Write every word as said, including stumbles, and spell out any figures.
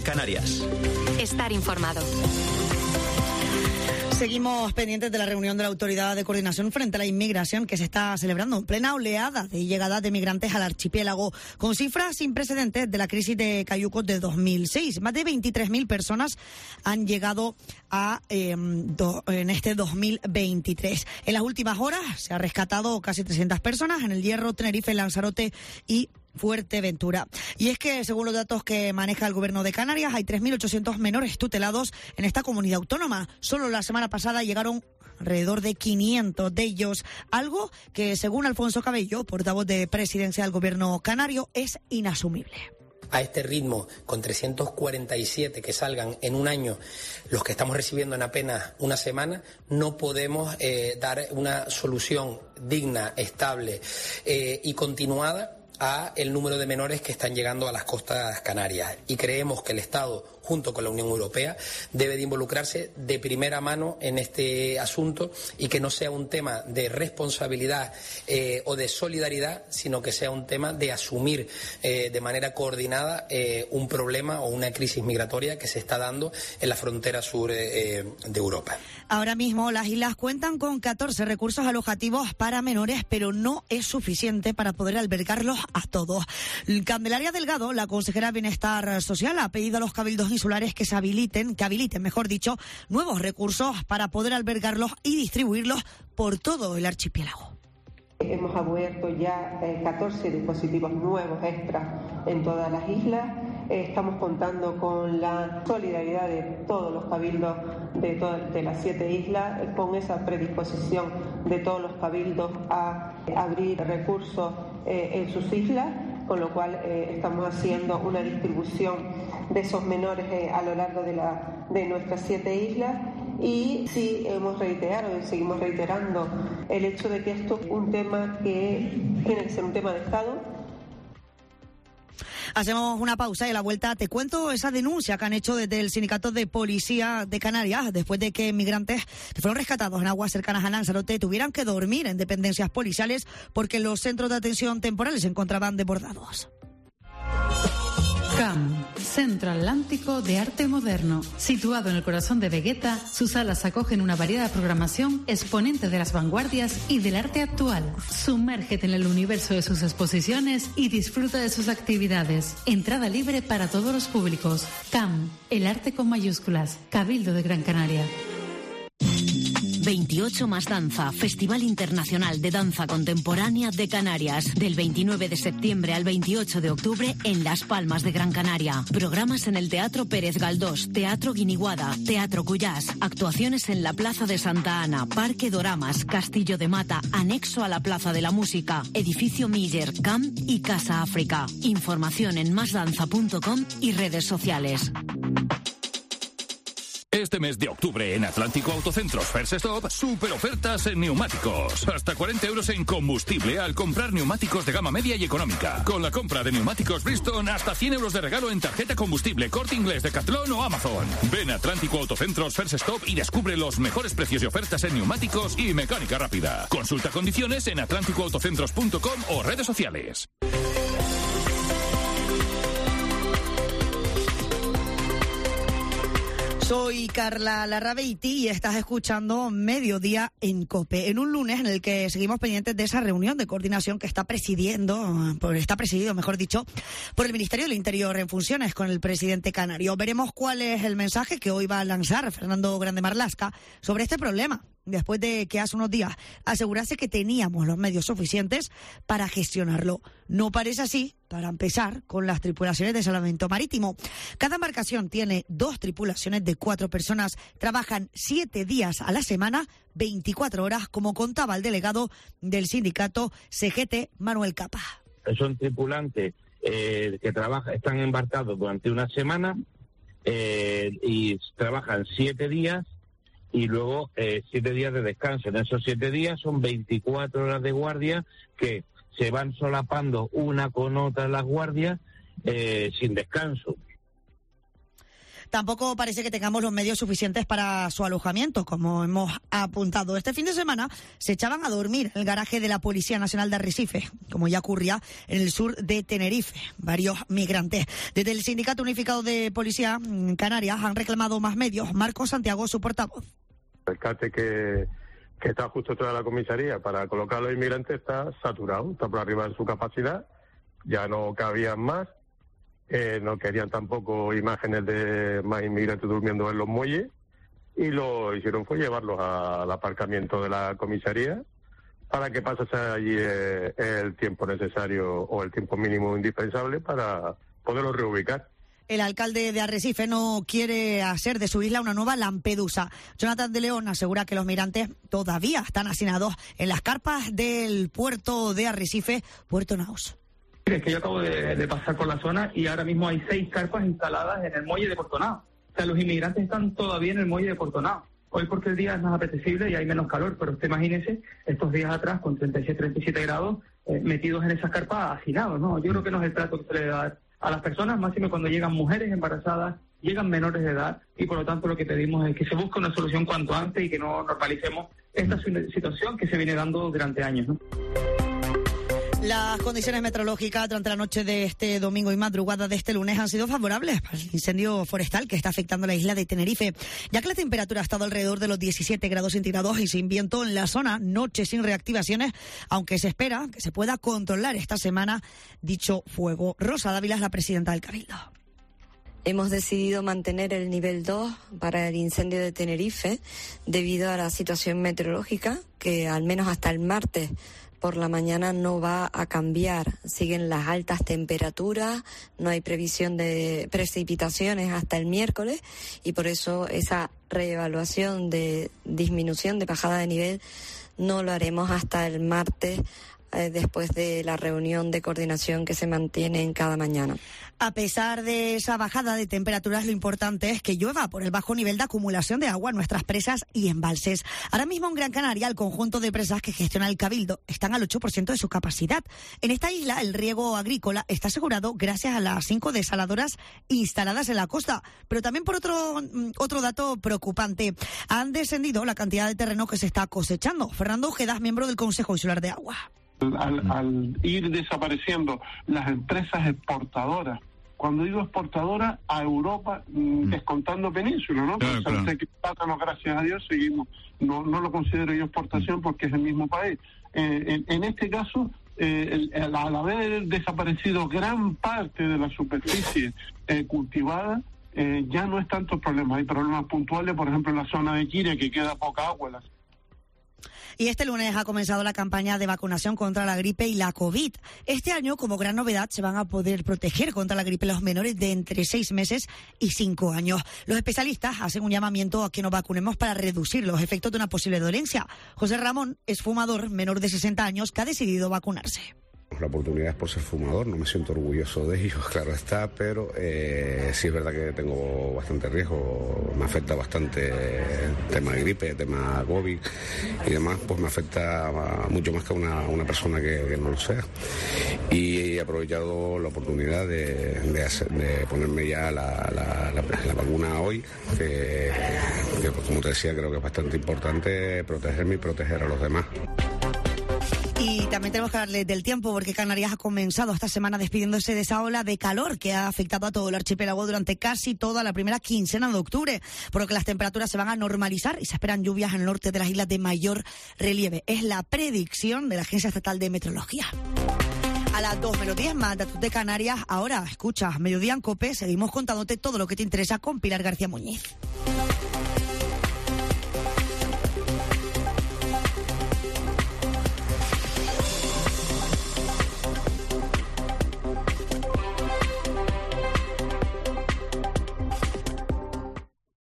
Canarias. Estar informado. Seguimos pendientes de la reunión de la Autoridad de Coordinación frente a la Inmigración que se está celebrando en plena oleada de llegada de migrantes al archipiélago, con cifras sin precedentes de la crisis de cayucos de dos mil seis. Más de veintitrés mil personas han llegado a eh, do, en este dos mil veintitrés. En las últimas horas se ha rescatado casi trescientas personas en El Hierro, Tenerife, Lanzarote y Fuerteventura. Y es que, según los datos que maneja el Gobierno de Canarias, hay tres mil ochocientos menores tutelados en esta comunidad autónoma. Solo la semana pasada llegaron alrededor de quinientos de ellos, algo que, según Alfonso Cabello, portavoz de Presidencia del Gobierno canario, es inasumible. A este ritmo, con trescientos cuarenta y siete que salgan en un año, los que estamos recibiendo en apenas una semana, no podemos eh, dar una solución digna, estable eh, y continuada a el número de menores que están llegando a las costas canarias. Y creemos que el Estado, junto con la Unión Europea, debe de involucrarse de primera mano en este asunto y que no sea un tema de responsabilidad eh, o de solidaridad, sino que sea un tema de asumir eh, de manera coordinada eh, un problema o una crisis migratoria que se está dando en la frontera sur eh, de Europa. Ahora mismo las islas cuentan con catorce recursos alojativos para menores, pero no es suficiente para poder albergarlos a todos. Candelaria Delgado, la consejera de Bienestar Social, ha pedido a los cabildos insulares que se habiliten, que habiliten, mejor dicho, nuevos recursos para poder albergarlos y distribuirlos por todo el archipiélago. Hemos abierto ya eh, catorce dispositivos nuevos extras en todas las islas. Eh, estamos contando con la solidaridad de todos los cabildos de, todas, de las siete islas, eh, con esa predisposición de todos los cabildos a eh, abrir recursos eh, en sus islas, con lo cual eh, estamos haciendo una distribución de esos menores eh, a lo largo de, la, de nuestras siete islas. Y sí hemos reiterado y seguimos reiterando el hecho de que esto es un tema que tiene que ser un tema de Estado. Hacemos una pausa y a la vuelta te cuento esa denuncia que han hecho desde el Sindicato de Policía de Canarias después de que migrantes que fueron rescatados en aguas cercanas a Lanzarote tuvieran que dormir en dependencias policiales porque los centros de atención temporales se encontraban desbordados. C A M, Centro Atlántico de Arte Moderno. Situado en el corazón de Vegueta, sus salas acogen una variada programación exponente de las vanguardias y del arte actual. Sumérgete en el universo de sus exposiciones y disfruta de sus actividades. Entrada libre para todos los públicos. C A M, el arte con mayúsculas. Cabildo de Gran Canaria. veintiocho más Danza, Festival Internacional de Danza Contemporánea de Canarias, del veintinueve de septiembre al veintiocho de octubre en Las Palmas de Gran Canaria. Programas en el Teatro Pérez Galdós, Teatro Guiniguada, Teatro Cuyás, actuaciones en la Plaza de Santa Ana, Parque Doramas, Castillo de Mata, anexo a la Plaza de la Música, Edificio Miller, C A M y Casa África. Información en más danza punto com y redes sociales. Este mes de octubre en Atlántico Autocentros First Stop, super ofertas en neumáticos. Hasta cuarenta euros en combustible al comprar neumáticos de gama media y económica. Con la compra de neumáticos Bridgestone, hasta cien euros de regalo en tarjeta combustible, Corte Inglés, Decathlon o Amazon. Ven a Atlántico Autocentros First Stop y descubre los mejores precios y ofertas en neumáticos y mecánica rápida. Consulta condiciones en atlántico autocentros punto com o redes sociales. Soy Carla Larrabeiti y estás escuchando Mediodía en COPE, en un lunes en el que seguimos pendientes de esa reunión de coordinación que está presidiendo, está presidido, mejor dicho, por el Ministerio del Interior en funciones con el presidente canario. Veremos cuál es el mensaje que hoy va a lanzar Fernando Grande Marlaska sobre este problema, después de que hace unos días asegurase que teníamos los medios suficientes para gestionarlo. No parece así, para empezar, con las tripulaciones de salvamento marítimo. Cada embarcación tiene dos tripulaciones de cuatro personas, trabajan siete días a la semana, veinticuatro horas, como contaba el delegado del sindicato C G T, Manuel Capa. Son tripulantes eh, que trabajan, están embarcados durante una semana eh, y trabajan siete días, y luego eh, siete días de descanso. En esos siete días son veinticuatro horas de guardia que se van solapando una con otra las guardias eh, sin descanso. Tampoco parece que tengamos los medios suficientes para su alojamiento, como hemos apuntado. Este fin de semana se echaban a dormir en el garaje de la Policía Nacional de Arrecife, como ya ocurría en el sur de Tenerife. Varios migrantes. Desde el Sindicato Unificado de Policía en Canarias han reclamado más medios. Marcos Santiago, su portavoz. El cate que, que está justo detrás de la comisaría para colocar a los inmigrantes está saturado, está por arriba de su capacidad, ya no cabían más. Eh, no querían tampoco imágenes de más inmigrantes durmiendo en los muelles y lo hicieron fue llevarlos a, al aparcamiento de la comisaría para que pasase allí eh, el tiempo necesario o el tiempo mínimo indispensable para poderlos reubicar. El alcalde de Arrecife no quiere hacer de su isla una nueva Lampedusa. Jonathan de León asegura que los migrantes todavía están hacinados en las carpas del puerto de Arrecife, Puerto Naos. Es que yo acabo de, de pasar por la zona y ahora mismo hay seis carpas instaladas en el muelle de Puerto Naos. O sea, los inmigrantes están todavía en el muelle de Puerto Naos. Hoy porque el día es más apetecible y hay menos calor, pero usted imagínese estos días atrás con treinta y seis, treinta y siete grados eh, metidos en esas carpas hacinados, ¿no? Yo creo que no es el trato que se le da a las personas, máximo cuando llegan mujeres embarazadas, llegan menores de edad y por lo tanto lo que pedimos es que se busque una solución cuanto antes y que no normalicemos esta situación que se viene dando durante años, ¿no? Las condiciones meteorológicas durante la noche de este domingo y madrugada de este lunes han sido favorables para el incendio forestal que está afectando la isla de Tenerife, ya que la temperatura ha estado alrededor de los diecisiete grados centígrados y sin viento en la zona, noche sin reactivaciones, aunque se espera que se pueda controlar esta semana dicho fuego. Rosa Dávila es la presidenta del Cabildo. Hemos decidido mantener el nivel dos para el incendio de Tenerife debido a la situación meteorológica que al menos hasta el martes por la mañana no va a cambiar. Siguen las altas temperaturas, no hay previsión de precipitaciones hasta el miércoles y por eso esa reevaluación de disminución, de bajada de nivel, no lo haremos hasta el martes eh, después de la reunión de coordinación que se mantiene en cada mañana. A pesar de esa bajada de temperaturas, lo importante es que llueva por el bajo nivel de acumulación de agua en nuestras presas y embalses. Ahora mismo en Gran Canaria, el conjunto de presas que gestiona el Cabildo están al ocho por ciento de su capacidad. En esta isla, el riego agrícola está asegurado gracias a las cinco desaladoras instaladas en la costa. Pero también por otro, otro dato preocupante, han descendido la cantidad de terreno que se está cosechando. Fernando Ojeda es miembro del Consejo Insular de Agua. Al, al ir desapareciendo las empresas exportadoras, cuando digo exportadora, a Europa, mm. descontando península, ¿no? Claro, claro. Que plátano, gracias a Dios, seguimos, no, no lo considero yo exportación porque es el mismo país. Eh, en, en este caso, eh, el, al haber desaparecido gran parte de la superficie eh, cultivada, eh, ya no es tanto el problema. Hay problemas puntuales, por ejemplo, en la zona de Quiria, que queda poca agua. La... Y este lunes ha comenzado la campaña de vacunación contra la gripe y la COVID. Este año, como gran novedad, se van a poder proteger contra la gripe los menores de entre seis meses y cinco años. Los especialistas hacen un llamamiento a que nos vacunemos para reducir los efectos de una posible dolencia. José Ramón es fumador menor de sesenta años que ha decidido vacunarse. La oportunidad es por ser fumador, no me siento orgulloso de ello, claro está, pero eh, sí es verdad que tengo bastante riesgo, me afecta bastante el tema de gripe, el tema COVID y demás, pues me afecta mucho más que una, una persona que, que no lo sea. Y he aprovechado la oportunidad de, de, hacer, de ponerme ya la, la, la, la vacuna hoy, que, que pues, como te decía, creo que es bastante importante protegerme y proteger a los demás. Y también tenemos que hablarles del tiempo porque Canarias ha comenzado esta semana despidiéndose de esa ola de calor que ha afectado a todo el archipiélago durante casi toda la primera quincena de octubre, por lo que las temperaturas se van a normalizar y se esperan lluvias en el norte de las islas de mayor relieve. Es la predicción de la Agencia Estatal de Meteorología. A las dos menos diez más datos de Canarias. Ahora, escucha, Mediodía en COPE, seguimos contándote todo lo que te interesa con Pilar García Muñiz.